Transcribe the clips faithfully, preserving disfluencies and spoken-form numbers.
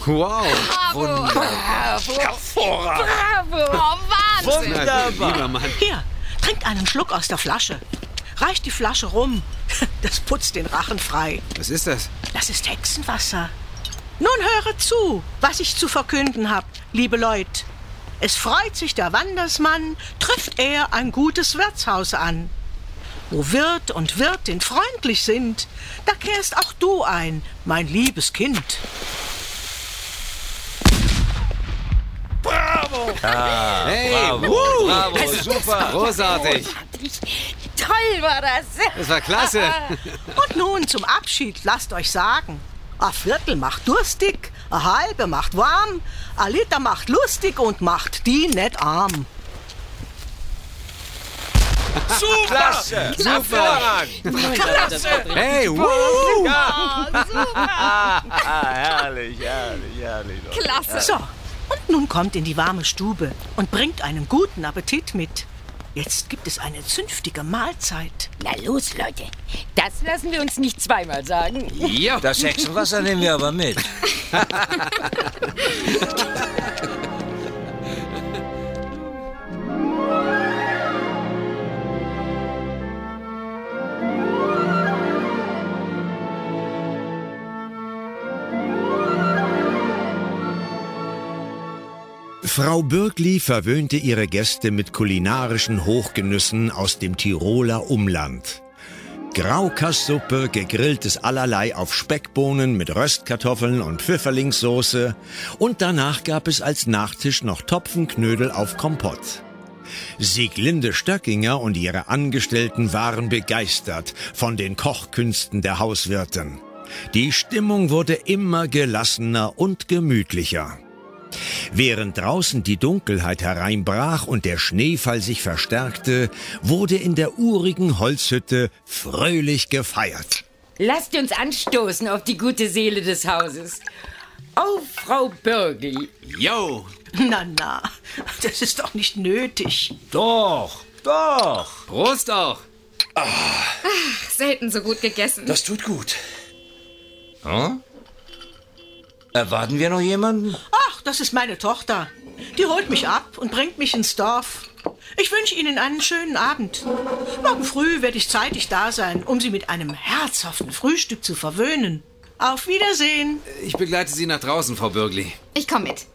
Wow. Bravo. Bravo. Hervorragend. Bravo. Oh, Wahnsinn. Wunderbar. Lieber Mann. Hier, trinkt einen Schluck aus der Flasche. Reicht die Flasche rum. Das putzt den Rachen frei. Was ist das? Das ist Hexenwasser. Nun höre zu, was ich zu verkünden hab, liebe Leut. Es freut sich der Wandersmann, trifft er ein gutes Wirtshaus an. Wo Wirt und Wirtin freundlich sind, da kehrst auch du ein, mein liebes Kind. Bravo! Ah, Hey, bravo, wuh. bravo, Also, super. Großartig. Toll war das. Das war klasse. Und nun zum Abschied, lasst euch sagen. A Viertel macht durstig, a halbe macht warm, a Liter macht lustig und macht die net arm. Super! Klasse, super. Klasse! Hey, wuh. Ah, herrlich, herrlich, herrlich. Klasse. So, und nun kommt in die warme Stube und bringt einen guten Appetit mit. Jetzt gibt es eine zünftige Mahlzeit. Na los, Leute. Das lassen wir uns nicht zweimal sagen. Ja. Das Hexenwasser nehmen wir aber mit. Frau Bürgli verwöhnte ihre Gäste mit kulinarischen Hochgenüssen aus dem Tiroler Umland. Graukasssuppe, gegrilltes Allerlei auf Speckbohnen mit Röstkartoffeln und Pfifferlingssoße und danach gab es als Nachtisch noch Topfenknödel auf Kompott. Sieglinde Stöckinger und ihre Angestellten waren begeistert von den Kochkünsten der Hauswirtin. Die Stimmung wurde immer gelassener und gemütlicher. Während draußen die Dunkelheit hereinbrach und der Schneefall sich verstärkte, wurde in der urigen Holzhütte fröhlich gefeiert. Lasst uns anstoßen auf die gute Seele des Hauses. Auf Frau Bürgli. Yo. Na, na, das ist doch nicht nötig. Doch, doch. Prost auch. Selten so gut gegessen. Das tut gut. Hm? Erwarten wir noch jemanden? Ach, das ist meine Tochter. Die holt mich ab und bringt mich ins Dorf. Ich wünsche Ihnen einen schönen Abend. Morgen früh werde ich zeitig da sein, um Sie mit einem herzhaften Frühstück zu verwöhnen. Auf Wiedersehen. Ich begleite Sie nach draußen, Frau Bürgli. Ich komme mit.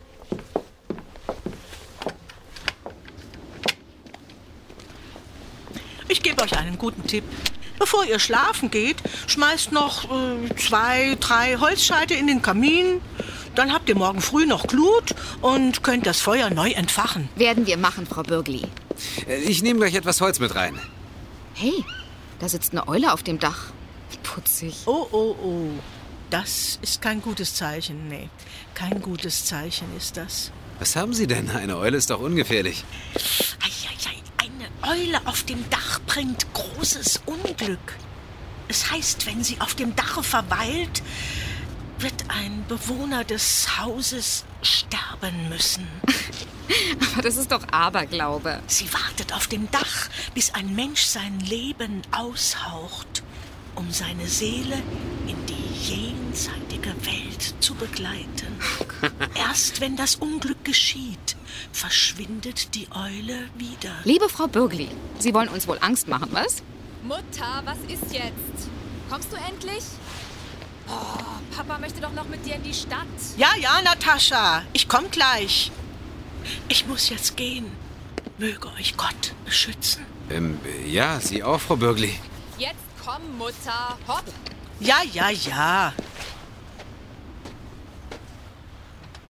Ich gebe euch einen guten Tipp. Bevor ihr schlafen geht, schmeißt noch äh, zwei, drei Holzscheite in den Kamin. Dann habt ihr morgen früh noch Glut und könnt das Feuer neu entfachen. Werden wir machen, Frau Bürgli. Ich nehme gleich etwas Holz mit rein. Hey, da sitzt eine Eule auf dem Dach. Putzig. Oh, oh, oh. Das ist kein gutes Zeichen. Nee, kein gutes Zeichen ist das. Was haben Sie denn? Eine Eule ist doch ungefährlich. Eieiei, eine Eule auf dem Dach bringt großes Unglück. Es heißt, wenn sie auf dem Dache verweilt, wird ein Bewohner des Hauses sterben müssen. Aber das ist doch Aberglaube. Sie wartet auf dem Dach, bis ein Mensch sein Leben aushaucht, um seine Seele in die jenseitige Welt zu begleiten. Erst wenn das Unglück geschieht, verschwindet die Eule wieder. Liebe Frau Bürgli, Sie wollen uns wohl Angst machen, was? Mutter, was ist jetzt? Kommst du endlich? Oh, Papa möchte doch noch mit dir in die Stadt. Ja, ja, Natascha, ich komm gleich. Ich muss jetzt gehen. Möge euch Gott beschützen. Ähm, ja, Sie auch, Frau Bürgli. Jetzt komm, Mutter. Hopp. Ja, ja, ja.